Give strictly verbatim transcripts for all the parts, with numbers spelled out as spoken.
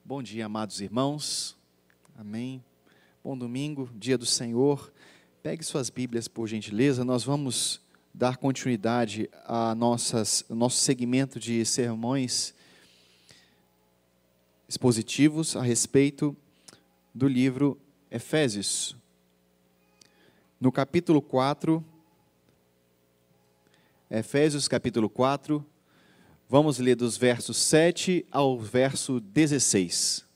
Bom dia, amados irmãos. Amém. Bom domingo, dia do Senhor. Pegue suas Bíblias, por gentileza. Nós vamos dar continuidade a nossas, ao nosso segmento de sermões expositivos a respeito do livro Efésios. No capítulo quatro, Efésios capítulo quatro, vamos ler dos versos sete ao verso dezesseis.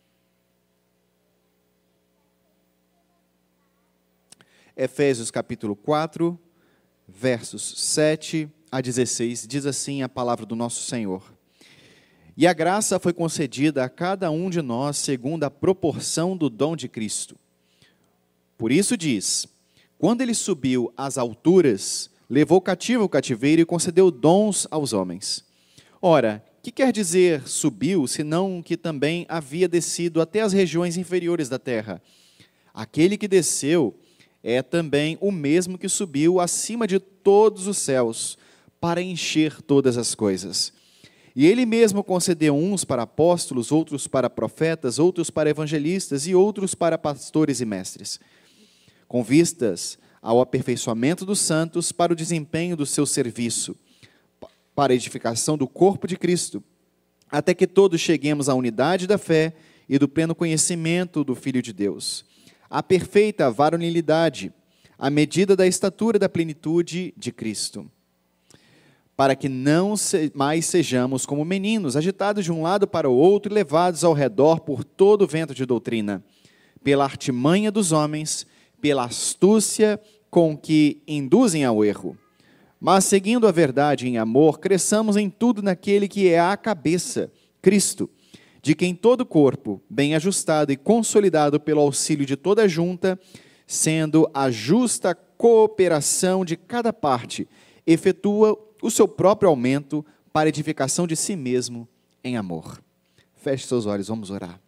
Efésios capítulo quatro, versos sete a dezesseis, diz assim a palavra do nosso Senhor. E a graça foi concedida a cada um de nós segundo a proporção do dom de Cristo. Por isso diz, quando ele subiu às alturas, levou cativo o cativeiro e concedeu dons aos homens. Ora, que quer dizer subiu, senão que também havia descido até as regiões inferiores da terra? Aquele que desceu é também o mesmo que subiu acima de todos os céus, para encher todas as coisas. E ele mesmo concedeu uns para apóstolos, outros para profetas, outros para evangelistas e outros para pastores e mestres, com vistas ao aperfeiçoamento dos santos para o desempenho do seu serviço, para a edificação do corpo de Cristo, até que todos cheguemos à unidade da fé e do pleno conhecimento do Filho de Deus, à perfeita varonilidade, à medida da estatura da plenitude de Cristo, para que não mais sejamos como meninos, agitados de um lado para o outro e levados ao redor por todo o vento de doutrina, pela artimanha dos homens, pela astúcia com que induzem ao erro. Mas, seguindo a verdade em amor, cresçamos em tudo naquele que é a cabeça, Cristo, de quem todo o corpo, bem ajustado e consolidado pelo auxílio de toda a junta, sendo a justa cooperação de cada parte, efetua o seu próprio aumento para a edificação de si mesmo em amor. Feche seus olhos, vamos orar.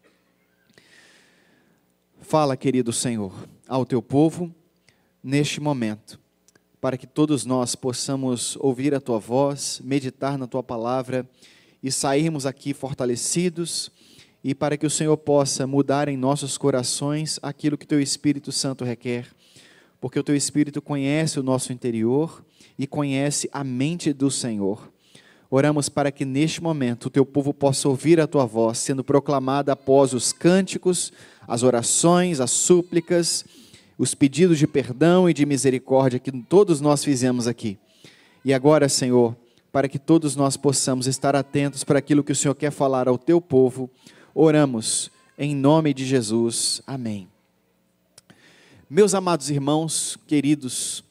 Fala, querido Senhor, ao teu povo, neste momento, para que todos nós possamos ouvir a tua voz, meditar na tua palavra e sairmos aqui fortalecidos, e para que o Senhor possa mudar em nossos corações aquilo que o teu Espírito Santo requer, porque o teu Espírito conhece o nosso interior e conhece a mente do Senhor. Oramos para que neste momento o teu povo possa ouvir a tua voz sendo proclamada após os cânticos, as orações, as súplicas, os pedidos de perdão e de misericórdia que todos nós fizemos aqui. E agora, Senhor, para que todos nós possamos estar atentos para aquilo que o Senhor quer falar ao teu povo, oramos em nome de Jesus. Amém. Meus amados irmãos, queridos,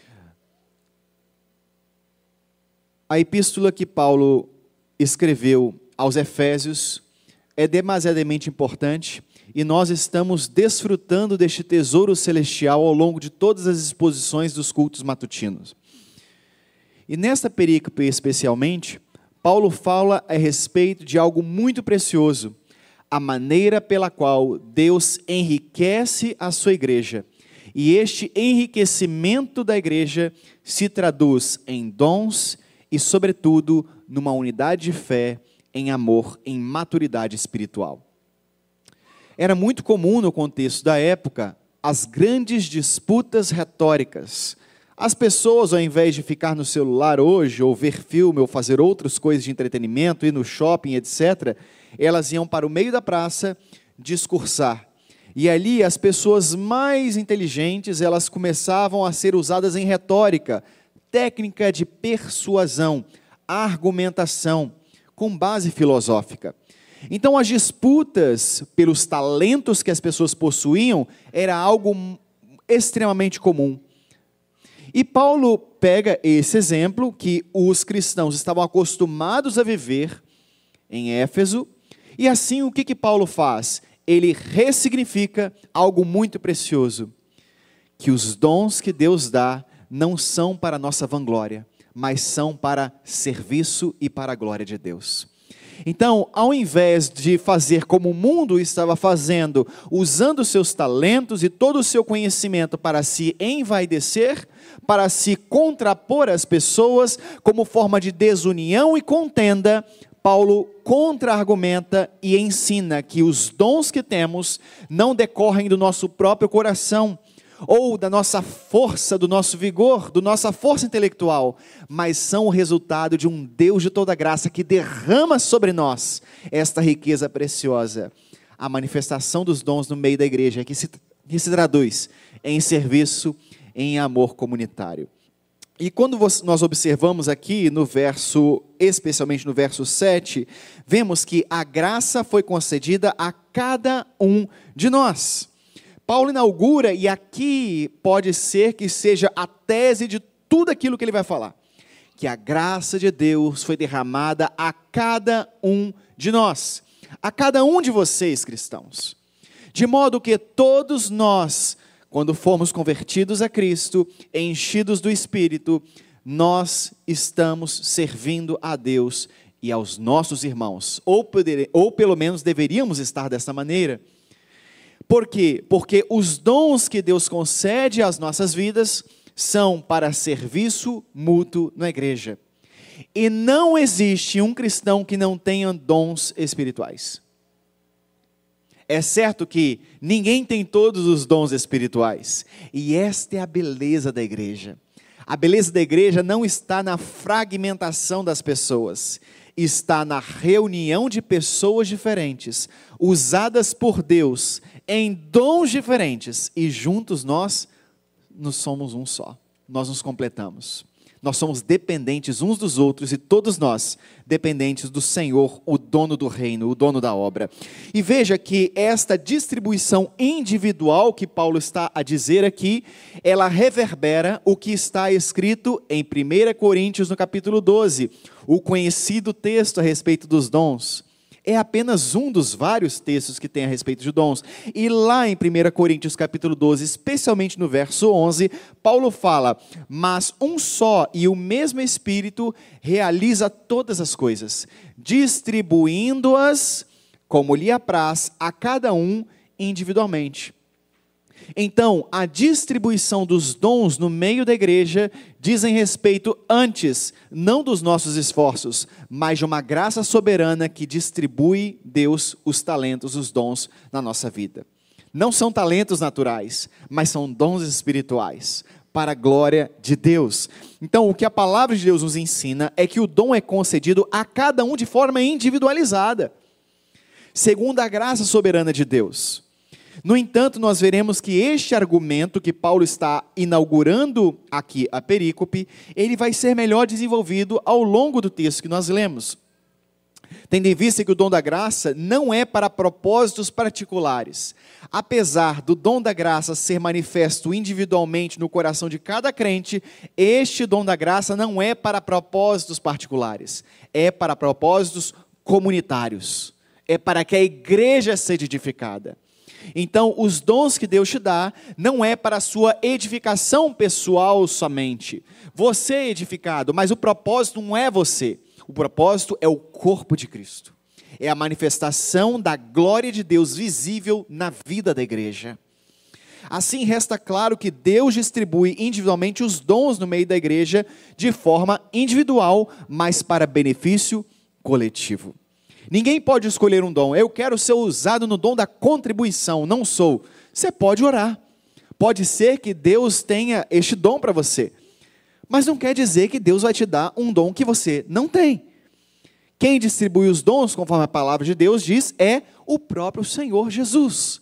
a epístola que Paulo escreveu aos Efésios é demasiadamente importante e nós estamos desfrutando deste tesouro celestial ao longo de todas as exposições dos cultos matutinos. E nesta perícope especialmente, Paulo fala a respeito de algo muito precioso, a maneira pela qual Deus enriquece a sua igreja. E este enriquecimento da igreja se traduz em dons e, sobretudo, numa unidade de fé, em amor, em maturidade espiritual. Era muito comum no contexto da época as grandes disputas retóricas. As pessoas, ao invés de ficar no celular hoje, ou ver filme, ou fazer outras coisas de entretenimento, ir no shopping, etcétera, elas iam para o meio da praça discursar. E ali as pessoas mais inteligentes, elas começavam a ser usadas em retórica, técnica de persuasão, argumentação, com base filosófica. Então as disputas pelos talentos que as pessoas possuíam era algo extremamente comum. E Paulo pega esse exemplo que os cristãos estavam acostumados a viver em Éfeso, e assim o que, que Paulo faz? Ele ressignifica algo muito precioso, que os dons que Deus dá não são para a nossa vanglória, mas são para serviço e para a glória de Deus. Então, ao invés de fazer como o mundo estava fazendo, usando seus talentos e todo o seu conhecimento para se envaidecer, para se contrapor às pessoas, como forma de desunião e contenda, Paulo contra-argumenta e ensina que os dons que temos não decorrem do nosso próprio coração, ou da nossa força, do nosso vigor, da nossa força intelectual, mas são o resultado de um Deus de toda graça que derrama sobre nós esta riqueza preciosa. A manifestação dos dons no meio da igreja, que se, que se traduz em serviço, em amor comunitário. E quando nós observamos aqui no verso, especialmente no verso sete, vemos que a graça foi concedida a cada um de nós. Paulo inaugura, e aqui pode ser que seja a tese de tudo aquilo que ele vai falar, que a graça de Deus foi derramada a cada um de nós, a cada um de vocês cristãos, de modo que todos nós, quando formos convertidos a Cristo, enchidos do Espírito, nós estamos servindo a Deus e aos nossos irmãos, ou, poder, ou pelo menos deveríamos estar dessa maneira. Por quê? Porque os dons que Deus concede às nossas vidas são para serviço mútuo na igreja. E não existe um cristão que não tenha dons espirituais. É certo que ninguém tem todos os dons espirituais. E esta é a beleza da igreja. A beleza da igreja não está na fragmentação das pessoas. Está na reunião de pessoas diferentes, usadas por Deus em dons diferentes, e juntos nós nos somos um só, nós nos completamos, nós somos dependentes uns dos outros, e todos nós dependentes do Senhor, o dono do reino, o dono da obra. E veja que esta distribuição individual que Paulo está a dizer aqui, ela reverbera o que está escrito em primeira Coríntios no capítulo doze, o conhecido texto a respeito dos dons. É apenas um dos vários textos que tem a respeito de dons. E lá em primeira Coríntios capítulo doze, especialmente no verso onze, Paulo fala: mas um só e o mesmo Espírito realiza todas as coisas, distribuindo-as como lhe apraz a cada um individualmente. Então, a distribuição dos dons no meio da igreja dizem respeito antes, não dos nossos esforços, mas de uma graça soberana que distribui Deus os talentos, os dons na nossa vida. Não são talentos naturais, mas são dons espirituais, para a glória de Deus. Então, o que a palavra de Deus nos ensina é que o dom é concedido a cada um de forma individualizada, segundo a graça soberana de Deus. No entanto, nós veremos que este argumento que Paulo está inaugurando aqui a perícope, ele vai ser melhor desenvolvido ao longo do texto que nós lemos. Tendo em vista que o dom da graça não é para propósitos particulares. Apesar do dom da graça ser manifesto individualmente no coração de cada crente, este dom da graça não é para propósitos particulares, é para propósitos comunitários. É para que a igreja seja edificada. Então, os dons que Deus te dá, não é para a sua edificação pessoal somente. Você é edificado, mas o propósito não é você. O propósito é o corpo de Cristo. É a manifestação da glória de Deus visível na vida da igreja. Assim, resta claro que Deus distribui individualmente os dons no meio da igreja de forma individual, mas para benefício coletivo. Ninguém pode escolher um dom. Eu quero ser usado no dom da contribuição. Não sou. Você pode orar. Pode ser que Deus tenha este dom para você. Mas não quer dizer que Deus vai te dar um dom que você não tem. Quem distribui os dons, conforme a palavra de Deus diz, é o próprio Senhor Jesus.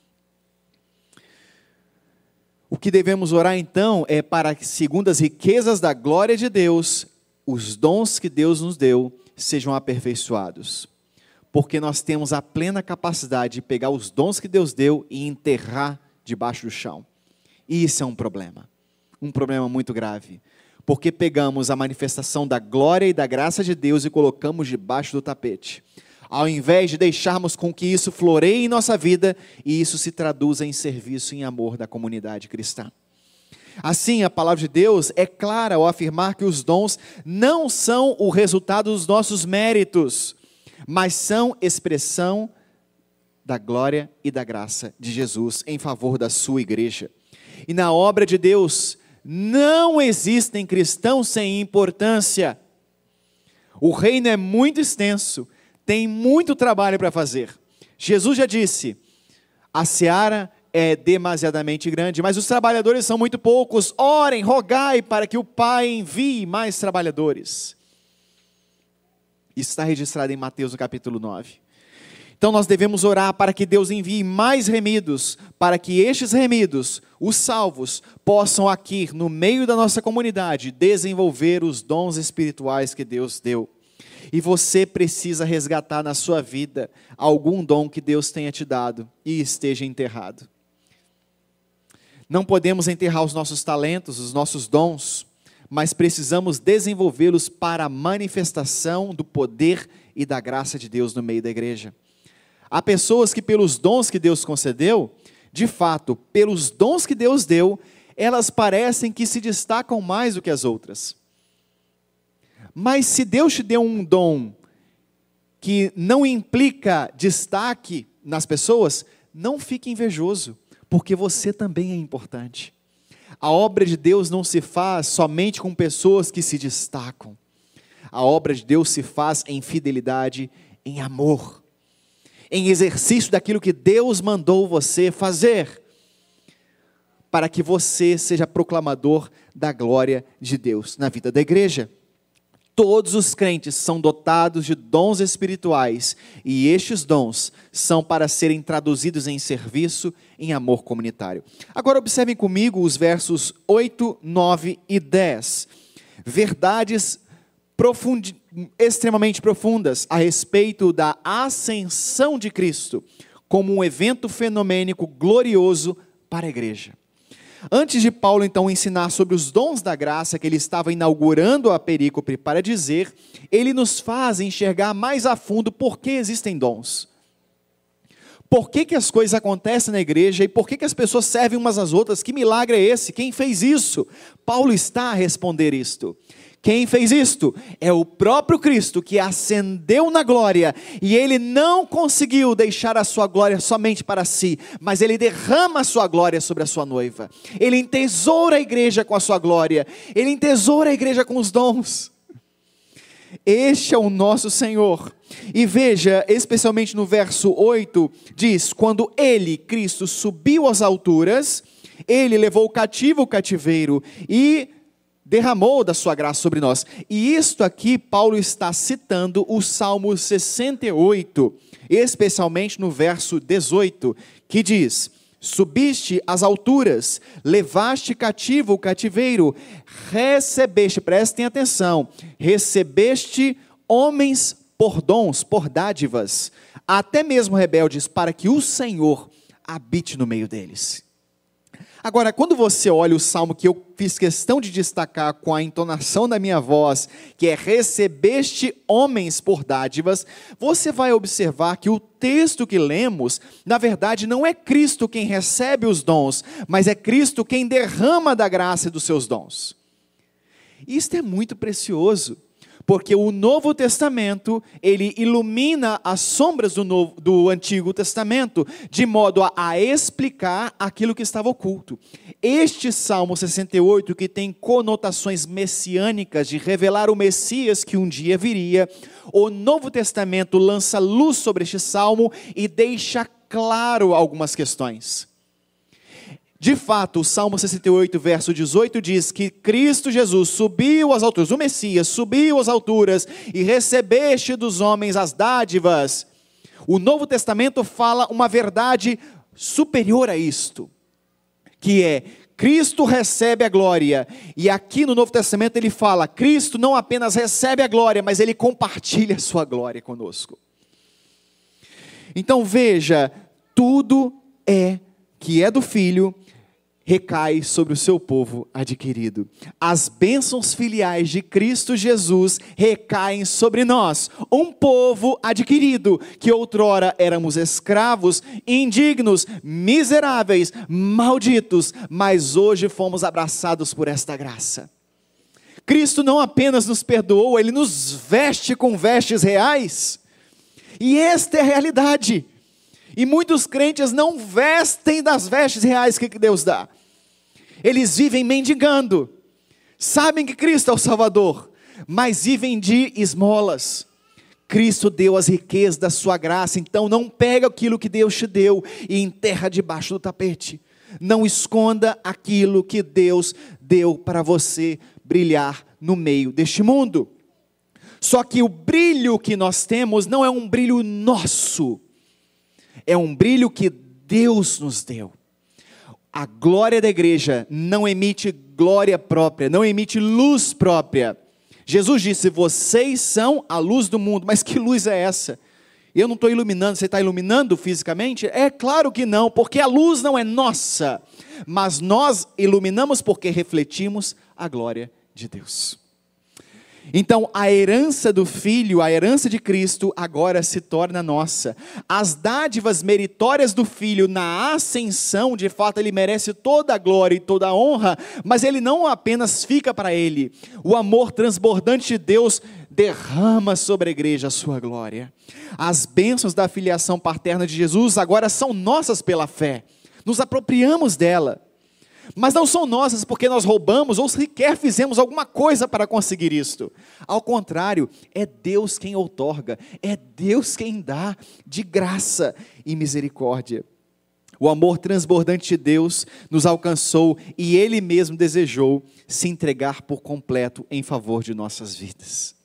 O que devemos orar então é para que, segundo as riquezas da glória de Deus, os dons que Deus nos deu sejam aperfeiçoados. Porque nós temos a plena capacidade de pegar os dons que Deus deu e enterrar debaixo do chão. E isso é um problema, um problema muito grave. Porque pegamos a manifestação da glória e da graça de Deus e colocamos debaixo do tapete. Ao invés de deixarmos com que isso floreie em nossa vida e isso se traduza em serviço e em amor da comunidade cristã. Assim, a palavra de Deus é clara ao afirmar que os dons não são o resultado dos nossos méritos, mas são expressão da glória e da graça de Jesus em favor da sua igreja. E na obra de Deus não existem cristãos sem importância. O reino é muito extenso, tem muito trabalho para fazer. Jesus já disse, a seara é demasiadamente grande, mas os trabalhadores são muito poucos. Orem, rogai para que o Pai envie mais trabalhadores. Isso está registrado em Mateus no capítulo nove. Então nós devemos orar para que Deus envie mais remidos, para que estes remidos, os salvos, possam aqui no meio da nossa comunidade desenvolver os dons espirituais que Deus deu. E você precisa resgatar na sua vida algum dom que Deus tenha te dado e esteja enterrado. Não podemos enterrar os nossos talentos, os nossos dons, mas precisamos desenvolvê-los para a manifestação do poder e da graça de Deus no meio da igreja. Há pessoas que pelos dons que Deus concedeu, de fato, pelos dons que Deus deu, elas parecem que se destacam mais do que as outras. Mas se Deus te deu um dom que não implica destaque nas pessoas, não fique invejoso, porque você também é importante. A obra de Deus não se faz somente com pessoas que se destacam. A obra de Deus se faz em fidelidade, em amor, em exercício daquilo que Deus mandou você fazer, para que você seja proclamador da glória de Deus na vida da igreja. Todos os crentes são dotados de dons espirituais, e estes dons são para serem traduzidos em serviço, em amor comunitário. Agora observem comigo os versos oito, nove e dez. Verdades profundi- extremamente profundas a respeito da ascensão de Cristo, como um evento fenomênico glorioso para a igreja. Antes de Paulo então ensinar sobre os dons da graça que ele estava inaugurando a perícope para dizer, ele nos faz enxergar mais a fundo por que existem dons. Por que que as coisas acontecem na igreja e por que que as pessoas servem umas às outras? Que milagre é esse? Quem fez isso? Paulo está a responder isto. Quem fez isto? É o próprio Cristo que ascendeu na glória, e ele não conseguiu deixar a sua glória somente para si, mas ele derrama a sua glória sobre a sua noiva. Ele entesoura a igreja com a sua glória, ele entesoura a igreja com os dons. Este é o nosso Senhor. E veja, especialmente no verso oito, diz, quando ele, Cristo, subiu às alturas, ele levou cativo o cativeiro e derramou da sua graça sobre nós. E isto aqui, Paulo está citando o Salmo sessenta e oito, especialmente no verso dezoito, que diz, subiste às alturas, levaste cativo o cativeiro, recebeste, prestem atenção, recebeste homens por dons, por dádivas, até mesmo rebeldes, para que o Senhor habite no meio deles. Agora, quando você olha o salmo que eu fiz questão de destacar com a entonação da minha voz, que é recebeste homens por dádivas, você vai observar que o texto que lemos, na verdade não é Cristo quem recebe os dons, mas é Cristo quem derrama da graça e dos seus dons. Isto é muito precioso, porque o Novo Testamento, ele ilumina as sombras do, Novo, do Antigo Testamento, de modo a, a explicar aquilo que estava oculto. Este Salmo sessenta e oito, que tem conotações messiânicas, de revelar o Messias que um dia viria, o Novo Testamento lança luz sobre este Salmo e deixa claro algumas questões. De fato, o Salmo sessenta e oito, verso dezoito, diz que Cristo Jesus subiu às alturas, o Messias subiu às alturas e recebeste dos homens as dádivas. O Novo Testamento fala uma verdade superior a isto, que é, Cristo recebe a glória, e aqui no Novo Testamento ele fala, Cristo não apenas recebe a glória, mas ele compartilha a sua glória conosco. Então veja, tudo é que é do Filho, recai sobre o seu povo adquirido. As bênçãos filiais de Cristo Jesus recaem sobre nós, um povo adquirido, que outrora éramos escravos, indignos, miseráveis, malditos, mas hoje fomos abraçados por esta graça. Cristo não apenas nos perdoou, Ele nos veste com vestes reais. E esta é a realidade. E muitos crentes não vestem das vestes reais que Deus dá. Eles vivem mendigando. Sabem que Cristo é o Salvador, mas vivem de esmolas. Cristo deu as riquezas da sua graça, então não pega aquilo que Deus te deu e enterra debaixo do tapete. Não esconda aquilo que Deus deu para você brilhar no meio deste mundo. Só que o brilho que nós temos não é um brilho nosso, é um brilho que Deus nos deu. A glória da igreja não emite glória própria, não emite luz própria. Jesus disse, vocês são a luz do mundo, mas que luz é essa? Eu não estou iluminando, você está iluminando fisicamente? É claro que não, porque a luz não é nossa, mas nós iluminamos porque refletimos a glória de Deus. Então a herança do Filho, a herança de Cristo agora se torna nossa. As dádivas meritórias do Filho na ascensão, de fato ele merece toda a glória e toda a honra, mas ele não apenas fica para ele. O amor transbordante de Deus derrama sobre a igreja a sua glória. As bênçãos da filiação paterna de Jesus agora são nossas pela fé. Nos apropriamos dela. Mas não são nossas porque nós roubamos ou sequer fizemos alguma coisa para conseguir isto. Ao contrário, é Deus quem outorga, é Deus quem dá de graça e misericórdia. O amor transbordante de Deus nos alcançou e Ele mesmo desejou se entregar por completo em favor de nossas vidas.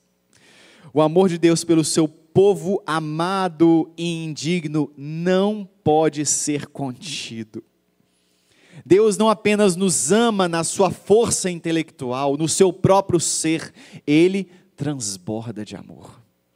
O amor de Deus pelo seu povo amado e indigno não pode ser contido. Deus não apenas nos ama na sua força intelectual, no seu próprio ser, Ele transborda de amor.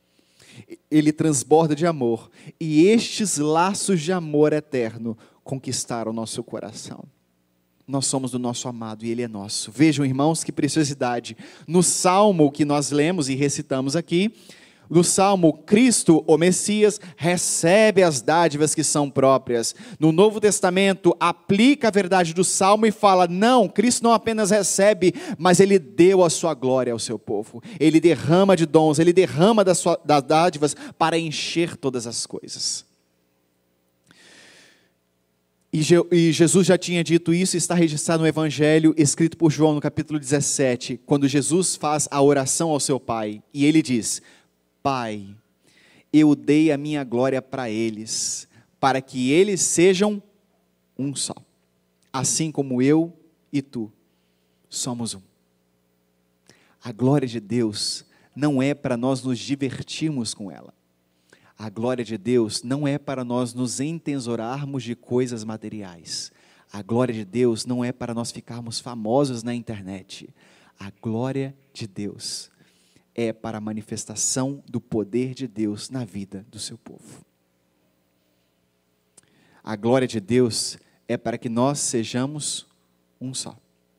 Ele transborda de amor, e estes laços de amor eterno conquistaram o nosso coração. Nós somos do nosso amado e Ele é nosso. Vejam, irmãos, que preciosidade. No Salmo que nós lemos e recitamos aqui, no Salmo, Cristo, o Messias, recebe as dádivas que são próprias. No Novo Testamento, aplica a verdade do Salmo e fala, não, Cristo não apenas recebe, mas Ele deu a sua glória ao seu povo. Ele derrama de dons, Ele derrama das, sua, das dádivas para encher todas as coisas. E, Je, e Jesus já tinha dito isso, está registrado no Evangelho, escrito por João no capítulo dezessete, quando Jesus faz a oração ao seu Pai, e Ele diz, Pai, eu dei a minha glória para eles, para que eles sejam um só, assim como eu e tu somos um. A glória de Deus não é para nós nos divertirmos com ela. A glória de Deus não é para nós nos entesourarmos de coisas materiais. A glória de Deus não é para nós ficarmos famosos na internet. A glória de Deus é para a manifestação do poder de Deus na vida do seu povo. A glória de Deus é para que nós sejamos um só.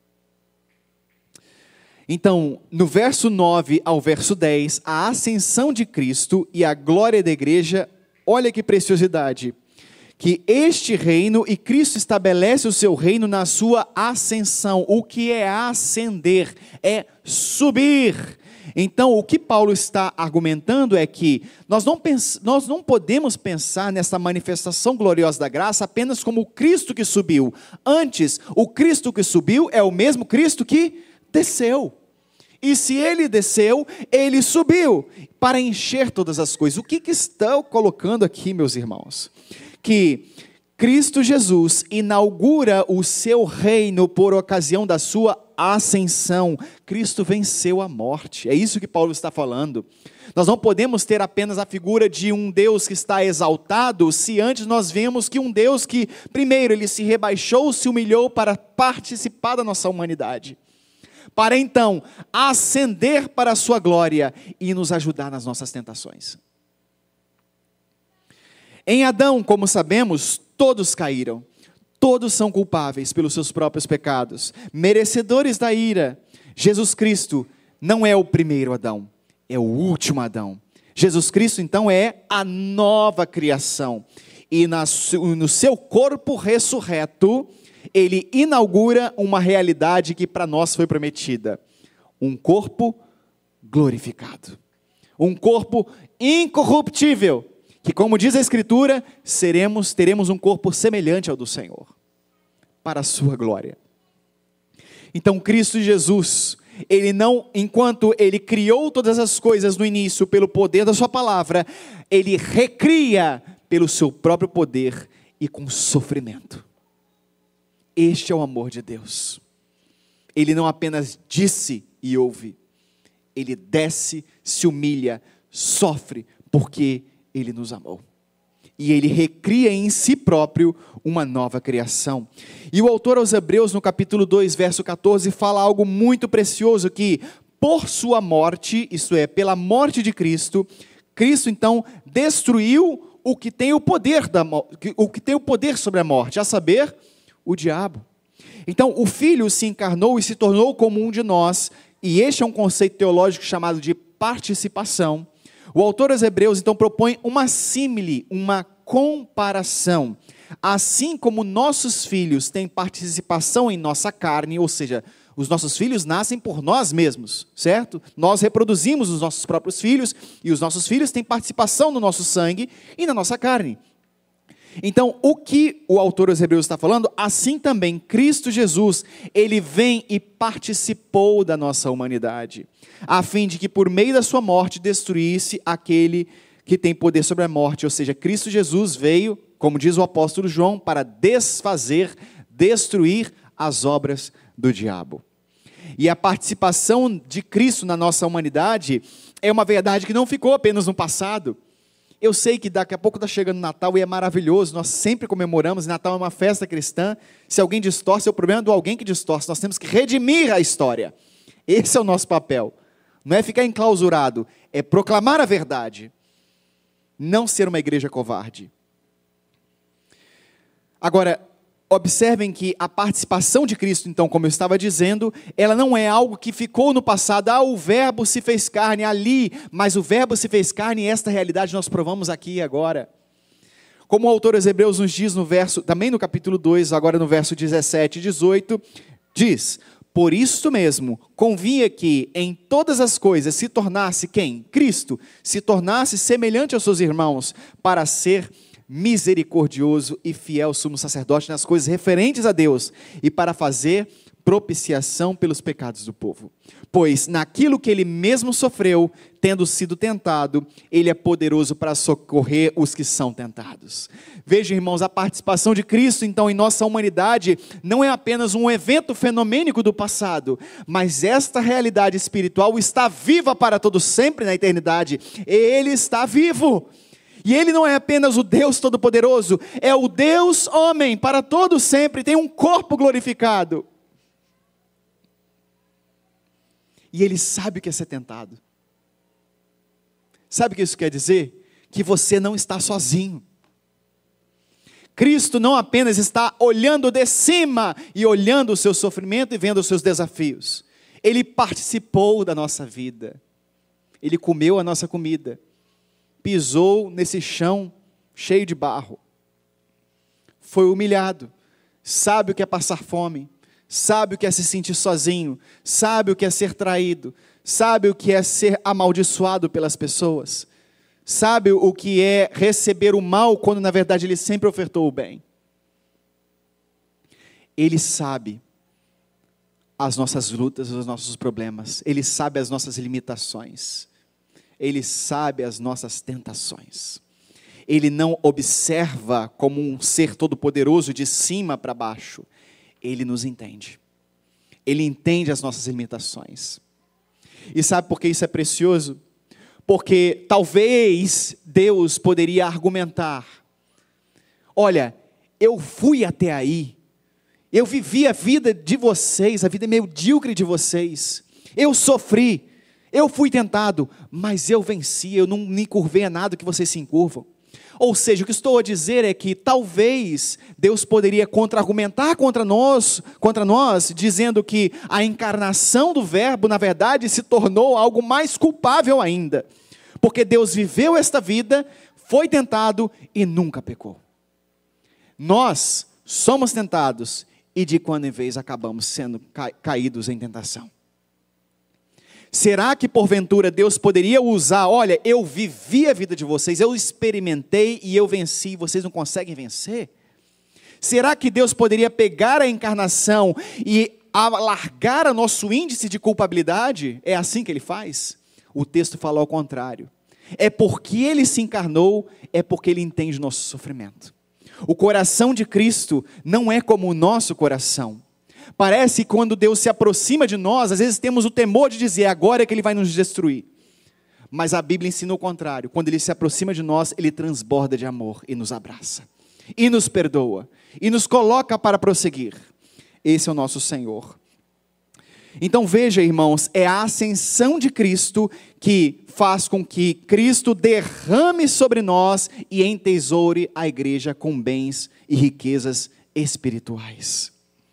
Então, no verso nove ao verso dez, a ascensão de Cristo e a glória da igreja, olha que preciosidade, que este reino, e Cristo estabelece o seu reino na sua ascensão. O que é ascender? É subir. Então, o que Paulo está argumentando é que nós não, pens- nós não podemos pensar nessa manifestação gloriosa da graça apenas como o Cristo que subiu. Antes, o Cristo que subiu é o mesmo Cristo que desceu. E se Ele desceu, Ele subiu para encher todas as coisas. O que, que estão colocando aqui, meus irmãos? Que Cristo Jesus inaugura o seu reino por ocasião da sua ascensão. Cristo venceu a morte. É isso que Paulo está falando. Nós não podemos ter apenas a figura de um Deus que está exaltado, se antes nós vemos que um Deus que, primeiro, Ele se rebaixou, se humilhou para participar da nossa humanidade, para então ascender para a sua glória e nos ajudar nas nossas tentações. Em Adão, como sabemos, todos caíram, todos são culpáveis pelos seus próprios pecados, merecedores da ira. Jesus Cristo não é o primeiro Adão, é o último Adão. Jesus Cristo então é a nova criação, e na, no seu corpo ressurreto, Ele inaugura uma realidade que para nós foi prometida, um corpo glorificado, um corpo incorruptível, que, como diz a Escritura, seremos, teremos um corpo semelhante ao do Senhor, para a sua glória. Então Cristo Jesus, Ele não, enquanto Ele criou todas as coisas no início pelo poder da sua palavra, Ele recria pelo seu próprio poder e com sofrimento. Este é o amor de Deus. Ele não apenas disse e ouve, Ele desce, se humilha, sofre, porque Ele nos amou. E Ele recria em si próprio uma nova criação. E o autor aos Hebreus, no capítulo dois, verso catorze, fala algo muito precioso, que por sua morte, isto é, pela morte de Cristo, Cristo então destruiu o que tem o poder, da, o que tem o poder sobre a morte, a saber, o diabo. Então o Filho se encarnou e se tornou como um de nós, e este é um conceito teológico chamado de participação. O autor aos Hebreus então propõe uma símile, uma comparação. Assim como nossos filhos têm participação em nossa carne, ou seja, os nossos filhos nascem por nós mesmos, certo? Nós reproduzimos os nossos próprios filhos, e os nossos filhos têm participação no nosso sangue e na nossa carne. Então, o que o autor aos Hebreus está falando, assim também Cristo Jesus, Ele vem e participou da nossa humanidade, a fim de que por meio da sua morte destruísse aquele que tem poder sobre a morte, ou seja, Cristo Jesus veio, como diz o apóstolo João, para desfazer, destruir as obras do diabo. E a participação de Cristo na nossa humanidade é uma verdade que não ficou apenas no passado. Eu sei que daqui a pouco está chegando Natal e é maravilhoso, nós sempre comemoramos, Natal é uma festa cristã. Se alguém distorce, é o problema do alguém que distorce, nós temos que redimir a história. Esse é o nosso papel, não é ficar enclausurado, é proclamar a verdade, não ser uma igreja covarde. Agora, observem que a participação de Cristo, então, como eu estava dizendo, ela não é algo que ficou no passado, ah, o verbo se fez carne ali, mas o verbo se fez carne e esta realidade nós provamos aqui e agora. Como o autor aos Hebreus nos diz no verso, também no capítulo dois, agora no verso dezessete e dezoito, diz: por isso mesmo, convinha que em todas as coisas se tornasse quem? Cristo, se tornasse semelhante aos seus irmãos, para ser misericordioso e fiel sumo sacerdote nas coisas referentes a Deus, e para fazer propiciação pelos pecados do povo. Pois naquilo que ele mesmo sofreu, tendo sido tentado, ele é poderoso para socorrer os que são tentados. Vejam, irmãos, a participação de Cristo, então, em nossa humanidade, não é apenas um evento fenomênico do passado, mas esta realidade espiritual está viva para todo sempre na eternidade. Ele está vivo. E Ele não é apenas o Deus Todo-Poderoso, é o Deus homem para todo sempre, tem um corpo glorificado. E Ele sabe o que é ser tentado. Sabe o que isso quer dizer? Que você não está sozinho. Cristo não apenas está olhando de cima e olhando o seu sofrimento e vendo os seus desafios. Ele participou da nossa vida. Ele comeu a nossa comida. Pisou nesse chão cheio de barro, foi humilhado, sabe o que é passar fome, sabe o que é se sentir sozinho, sabe o que é ser traído, sabe o que é ser amaldiçoado pelas pessoas, sabe o que é receber o mal quando na verdade Ele sempre ofertou o bem. Ele sabe as nossas lutas, os nossos problemas, Ele sabe as nossas limitações. Ele sabe as nossas tentações. Ele não observa como um ser todo-poderoso de cima para baixo. Ele nos entende. Ele entende as nossas limitações. E sabe por que isso é precioso? Porque talvez Deus poderia argumentar: olha, eu fui até aí, eu vivi a vida de vocês, a vida medíocre de vocês, eu sofri, eu fui tentado, mas eu venci, eu não me curvei a nada que vocês se encurvam. Ou seja, o que estou a dizer é que talvez Deus poderia contra-argumentar contra nós, contra nós, dizendo que a encarnação do verbo, na verdade, se tornou algo mais culpável ainda. Porque Deus viveu esta vida, foi tentado e nunca pecou. Nós somos tentados e de quando em vez acabamos sendo ca- caídos em tentação. Será que porventura Deus poderia usar, olha, eu vivi a vida de vocês, eu experimentei e eu venci, vocês não conseguem vencer? Será que Deus poderia pegar a encarnação e alargar o nosso índice de culpabilidade? É assim que Ele faz? O texto fala ao contrário. É porque Ele se encarnou, é porque Ele entende o nosso sofrimento. O coração de Cristo não é como o nosso coração. Parece que quando Deus se aproxima de nós, às vezes temos o temor de dizer, agora é que Ele vai nos destruir. Mas a Bíblia ensina o contrário. Quando Ele se aproxima de nós, Ele transborda de amor e nos abraça. E nos perdoa. E nos coloca para prosseguir. Esse é o nosso Senhor. Então veja, irmãos, é a ascensão de Cristo que faz com que Cristo derrame sobre nós e entesoure a igreja com bens e riquezas espirituais.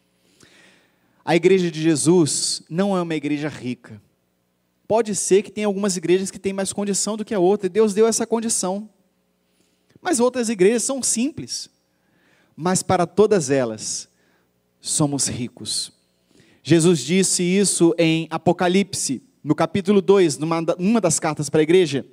A igreja de Jesus não é uma igreja rica. Pode ser que tenha algumas igrejas que têm mais condição do que a outra, e Deus deu essa condição. Mas outras igrejas são simples. Mas para todas elas, somos ricos. Jesus disse isso em Apocalipse, no capítulo dois, numa uma das cartas para a igreja.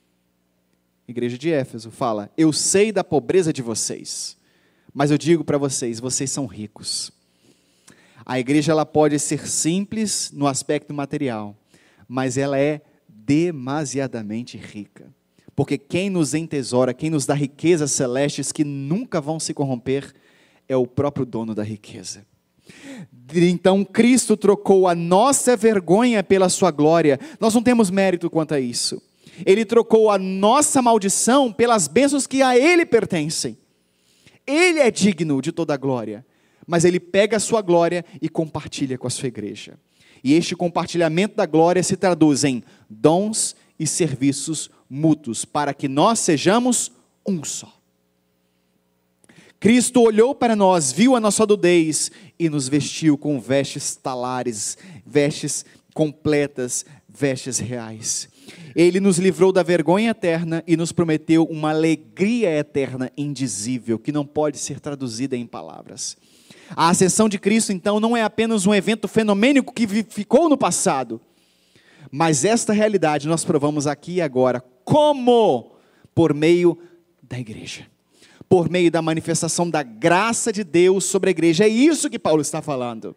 Igreja de Éfeso fala, eu sei da pobreza de vocês, mas eu digo para vocês, vocês são ricos. A igreja ela pode ser simples no aspecto material, mas ela é demasiadamente rica. Porque quem nos entesoura, quem nos dá riquezas celestes que nunca vão se corromper, é o próprio dono da riqueza. Então Cristo trocou a nossa vergonha pela sua glória. Nós não temos mérito quanto a isso. Ele trocou a nossa maldição pelas bênçãos que a Ele pertencem. Ele é digno de toda a glória, mas Ele pega a sua glória e compartilha com a sua igreja. E este compartilhamento da glória se traduz em dons e serviços mútuos, para que nós sejamos um só. Cristo olhou para nós, viu a nossa nudez e nos vestiu com vestes talares, vestes completas, vestes reais. Ele nos livrou da vergonha eterna e nos prometeu uma alegria eterna indizível, que não pode ser traduzida em palavras. A ascensão de Cristo, então, não é apenas um evento fenomênico que ficou no passado, mas esta realidade nós provamos aqui e agora. Como? Por meio da igreja. Por meio da manifestação da graça de Deus sobre a igreja. É isso que Paulo está falando.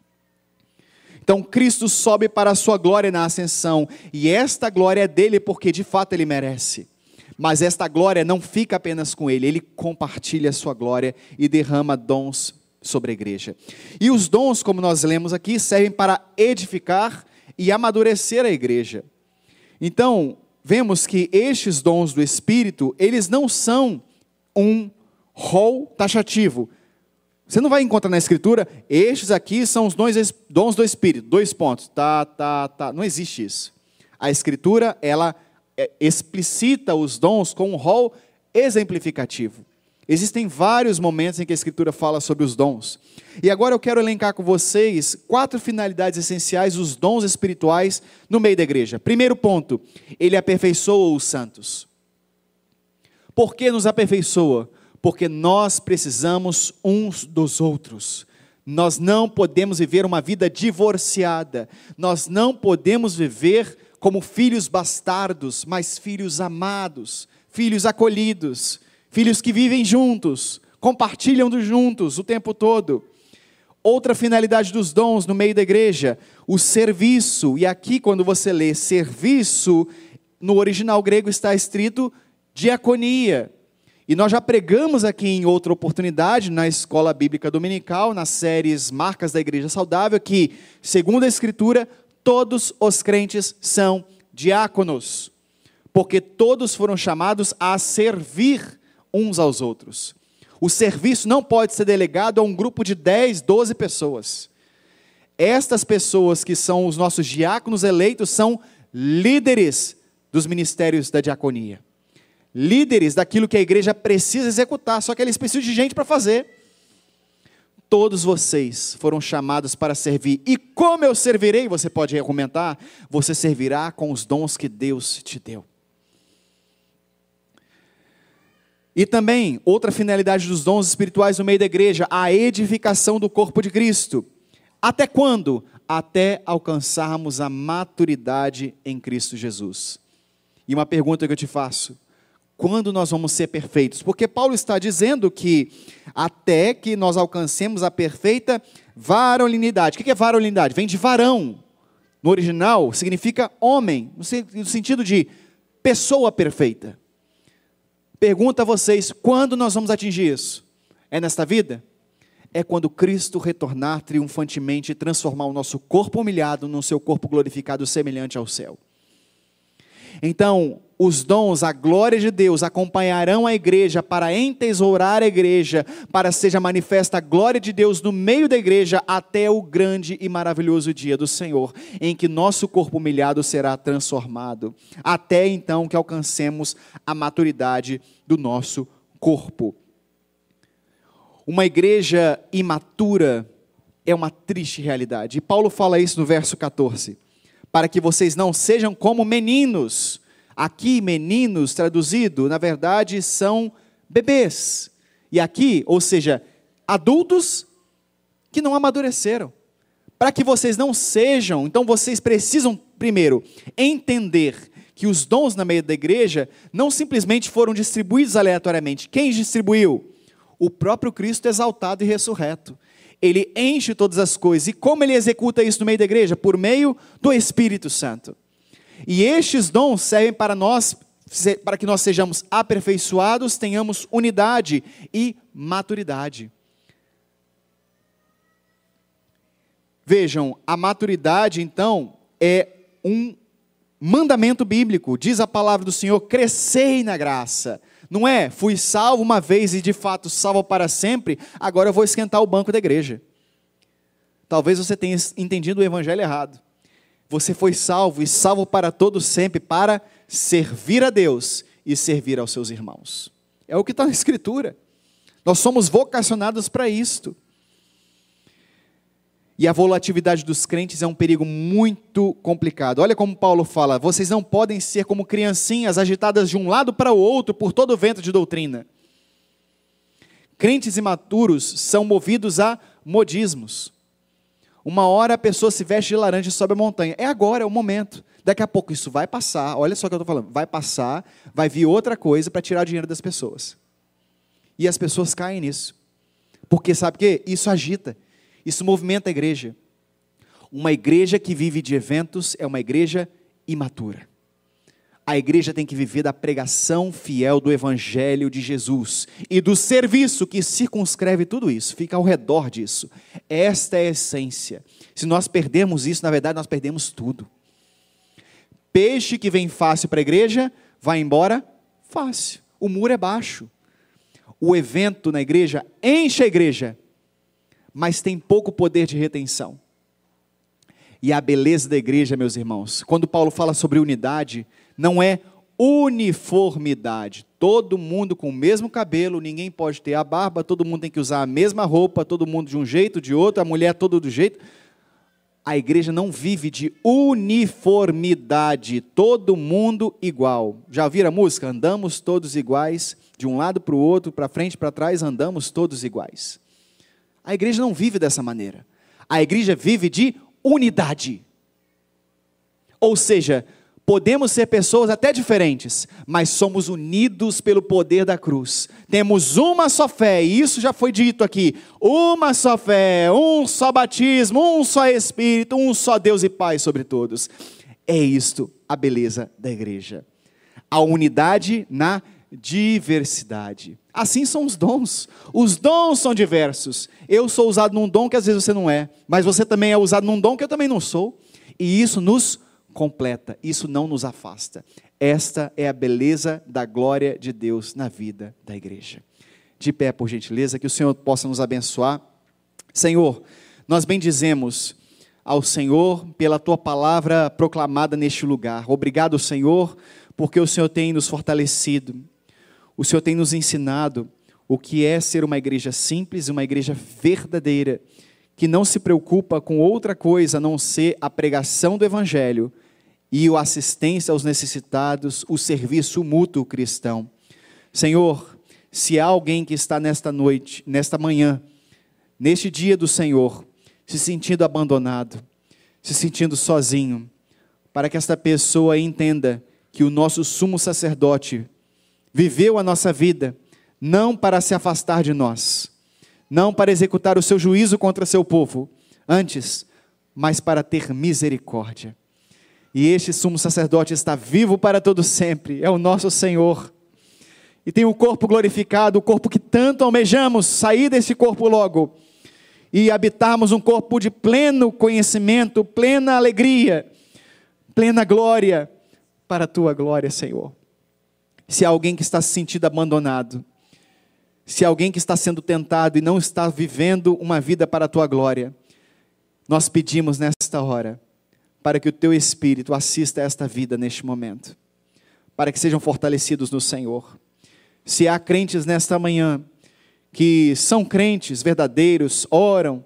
Então Cristo sobe para a sua glória na ascensão. E esta glória é dele porque de fato ele merece. Mas esta glória não fica apenas com ele. Ele compartilha a sua glória e derrama dons sobre a igreja. E os dons, como nós lemos aqui, servem para edificar e amadurecer a igreja. Então, vemos que estes dons do Espírito, eles não são um rol taxativo. Você não vai encontrar na Escritura, estes aqui são os dons do Espírito, dois pontos, tá, tá, tá. Não existe isso. A Escritura, ela explicita os dons com um rol exemplificativo. Existem vários momentos em que a Escritura fala sobre os dons. E agora eu quero elencar com vocês quatro finalidades essenciais dos dons espirituais no meio da igreja. Primeiro ponto, ele aperfeiçoa os santos. Por que nos aperfeiçoa? Porque nós precisamos uns dos outros. Nós não podemos viver uma vida divorciada. Nós não podemos viver como filhos bastardos, mas filhos amados, filhos acolhidos, filhos que vivem juntos, compartilham dos juntos o tempo todo. Outra finalidade dos dons no meio da igreja, o serviço. E aqui quando você lê serviço, no original grego está escrito diaconia. E nós já pregamos aqui em outra oportunidade, na escola bíblica dominical, nas séries Marcas da Igreja Saudável, que, segundo a Escritura, todos os crentes são diáconos, porque todos foram chamados a servir uns aos outros. O serviço não pode ser delegado a um grupo de dez, doze pessoas. Estas pessoas que são os nossos diáconos eleitos são líderes dos ministérios da diaconia. Líderes daquilo que a igreja precisa executar, só que eles precisam de gente para fazer. Todos vocês foram chamados para servir. E como eu servirei, você pode argumentar, você servirá com os dons que Deus te deu. E também, outra finalidade dos dons espirituais no meio da igreja, a edificação do corpo de Cristo. Até quando? Até alcançarmos a maturidade em Cristo Jesus. E uma pergunta que eu te faço: quando nós vamos ser perfeitos? Porque Paulo está dizendo que até que nós alcancemos a perfeita varonilidade. O que é varonilidade? Vem de varão. No original significa homem, no sentido de pessoa perfeita. Pergunto a vocês, quando nós vamos atingir isso? É nesta vida? É quando Cristo retornar triunfantemente e transformar o nosso corpo humilhado no seu corpo glorificado semelhante ao céu. Então, os dons, a glória de Deus acompanharão a igreja para entesourar a igreja, para seja manifesta a glória de Deus no meio da igreja até o grande e maravilhoso dia do Senhor, em que nosso corpo humilhado será transformado, até então que alcancemos a maturidade do nosso corpo. Uma igreja imatura é uma triste realidade, e Paulo fala isso no verso quatorze, para que vocês não sejam como meninos. Aqui, meninos, traduzido, na verdade, são bebês. E aqui, ou seja, adultos que não amadureceram. Para que vocês não sejam, então vocês precisam, primeiro, entender que os dons na meio da igreja não simplesmente foram distribuídos aleatoriamente. Quem distribuiu? O próprio Cristo exaltado e ressurreto. Ele enche todas as coisas. E como ele executa isso no meio da igreja? Por meio do Espírito Santo. E estes dons servem para nós, para que nós sejamos aperfeiçoados, tenhamos unidade e maturidade. Vejam, a maturidade então é um mandamento bíblico. Diz a palavra do Senhor: crescei na graça. Não é, fui salvo uma vez e de fato salvo para sempre, agora eu vou esquentar o banco da igreja. Talvez você tenha entendido o evangelho errado. Você foi salvo e salvo para todo sempre, para servir a Deus e servir aos seus irmãos. É o que está na Escritura. Nós somos vocacionados para isto. E a volatilidade dos crentes é um perigo muito complicado. Olha como Paulo fala: vocês não podem ser como criancinhas agitadas de um lado para o outro por todo o vento de doutrina. Crentes imaturos são movidos a modismos. Uma hora a pessoa se veste de laranja e sobe a montanha. É agora, é o momento. Daqui a pouco isso vai passar. Olha só o que eu estou falando. Vai passar, vai vir outra coisa para tirar o dinheiro das pessoas. E as pessoas caem nisso. Porque sabe o quê? Isso agita. Isso movimenta a igreja. Uma igreja que vive de eventos é uma igreja imatura. A igreja tem que viver da pregação fiel do evangelho de Jesus e do serviço que circunscreve tudo isso, fica ao redor disso. Esta é a essência. Se nós perdemos isso, na verdade nós perdemos tudo. Peixe que vem fácil para a igreja, vai embora fácil. O muro é baixo. O evento na igreja enche a igreja, mas tem pouco poder de retenção. E a beleza da igreja, meus irmãos, quando Paulo fala sobre unidade, não é uniformidade. Todo mundo com o mesmo cabelo, ninguém pode ter a barba, todo mundo tem que usar a mesma roupa, todo mundo de um jeito, de outro, a mulher toda do jeito. A igreja não vive de uniformidade, todo mundo igual. Já ouviram a música? Andamos todos iguais, de um lado para o outro, para frente e para trás, andamos todos iguais. A igreja não vive dessa maneira. A igreja vive de unidade. Ou seja, podemos ser pessoas até diferentes, mas somos unidos pelo poder da cruz. Temos uma só fé, e isso já foi dito aqui. Uma só fé, um só batismo, um só Espírito, um só Deus e Pai sobre todos. É isto a beleza da igreja. A unidade na diversidade. Assim são os dons. Os dons são diversos. Eu sou usado num dom que às vezes você não é, mas você também é usado num dom que eu também não sou. E isso nos completa, isso não nos afasta. Esta é a beleza da glória de Deus na vida da igreja. De pé, por gentileza, que o Senhor possa nos abençoar. Senhor, nós bendizemos ao Senhor pela Tua palavra proclamada neste lugar. Obrigado, Senhor, porque o Senhor tem nos fortalecido. O Senhor tem nos ensinado o que é ser uma igreja simples, uma igreja verdadeira, que não se preocupa com outra coisa a não ser a pregação do Evangelho e a assistência aos necessitados, o serviço mútuo cristão. Senhor, se há alguém que está nesta noite, nesta manhã, neste dia do Senhor, se sentindo abandonado, se sentindo sozinho, para que esta pessoa entenda que o nosso sumo sacerdote viveu a nossa vida, não para se afastar de nós, não para executar o seu juízo contra seu povo, antes, mas para ter misericórdia. E este sumo sacerdote está vivo para todo sempre, é o nosso Senhor. E tem um corpo glorificado, o corpo que tanto almejamos, sair desse corpo logo, e habitarmos um corpo de pleno conhecimento, plena alegria, plena glória, para a tua glória, Senhor. Se há alguém que está se sentindo abandonado, se há alguém que está sendo tentado e não está vivendo uma vida para a tua glória, nós pedimos nesta hora, para que o teu Espírito assista a esta vida neste momento, para que sejam fortalecidos no Senhor. Se há crentes nesta manhã, que são crentes verdadeiros, oram,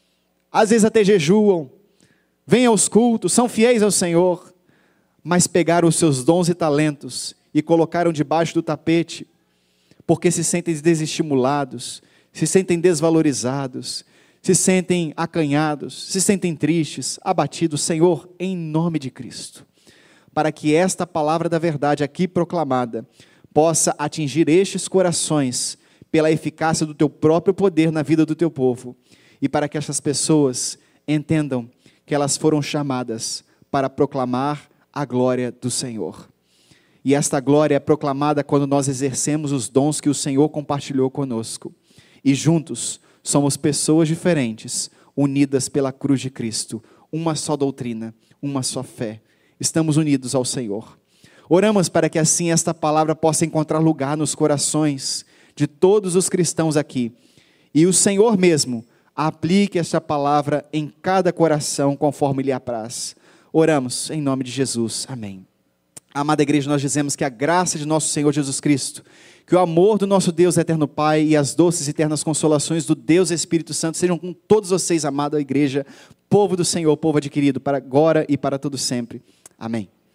às vezes até jejuam, vêm aos cultos, são fiéis ao Senhor, mas pegaram os seus dons e talentos e colocaram debaixo do tapete, porque se sentem desestimulados, se sentem desvalorizados, se sentem acanhados, se sentem tristes, abatidos. Senhor, em nome de Cristo, para que esta palavra da verdade aqui proclamada possa atingir estes corações pela eficácia do teu próprio poder na vida do teu povo, e para que essas pessoas entendam que elas foram chamadas para proclamar a glória do Senhor. E esta glória é proclamada quando nós exercemos os dons que o Senhor compartilhou conosco. E juntos somos pessoas diferentes, unidas pela cruz de Cristo. Uma só doutrina, uma só fé. Estamos unidos ao Senhor. Oramos para que assim esta palavra possa encontrar lugar nos corações de todos os cristãos aqui. E o Senhor mesmo aplique esta palavra em cada coração conforme lhe apraz. Oramos em nome de Jesus. Amém. Amada igreja, nós dizemos que a graça de nosso Senhor Jesus Cristo, que o amor do nosso Deus eterno Pai e as doces e eternas consolações do Deus Espírito Santo sejam com todos vocês, amada igreja, povo do Senhor, povo adquirido, para agora e para todo sempre. Amém.